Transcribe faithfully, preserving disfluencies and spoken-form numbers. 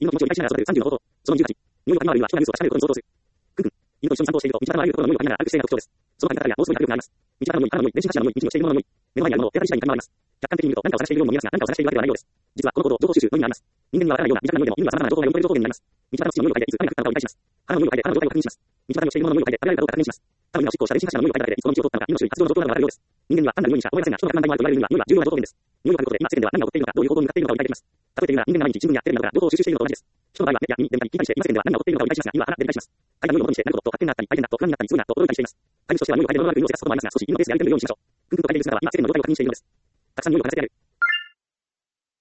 犬の気持ちを理解しながら育てるさんじゅうの方法。そのにじゅうはち、入浴には人が水を差し上げることに相当する。くんくん。犬と一緒に散歩をしていると、道端のあらゆるところの匂いを嗅ぎながら歩く姿勢が特徴です。その嗅ぎ方や、もうすぐに迫力があります。道端の匂い、体の匂い、電信柱の匂い、道をしているものの匂い。目の前にあるものを手当たり次第に嗅ぎ回ります。客観的に見ると何かを探しているようにも見えますが、何かを探しているわけではないようです。実はこの行動、情報収集のみになります。人間にはわからないような身近な匂いでも、犬は様々な情報が読み取れる情報源になります。道端の土の匂いを嗅いで、いつ何が降ったのかを理解します。腹の匂いを嗅いで、腹の状態を確認します。道端に落ちているものの匂いを嗅いで、食べられるかどうか確認します。多分今おしっこをした電信柱の匂いを嗅いだだけで、いつこの道を通ったのか、犬の種類、活動の状況などがわかるようです。人間には単なる匂いにしか思えませんが、人が不満大にあると言われるには、匂いは重要な情報源です。匂いを嗅ぐことで、今世間では何が起こっているのか、どういう行動に向かっているのかを理解できます。例えて言うなら、人間が毎日新聞やテレビなどから情報を収集しているのと同じです。人の場合は目や耳、電波に聞いたりして、今世間では何が起こっているのかを理解しますが、犬は鼻で理解します。嗅いだ匂いを元にして、何かと発見があったり、大変だと不安になったり、すごいなと驚いたりしています。飼い主としては匂いを嗅いで物悪く犬をせかすこともありますが、少し犬のペースで歩いてみるようにしましょう。くんくんと嗅いでる姿は今世間の状態を確認しているのです。たくさん匂いを嗅がせてやる。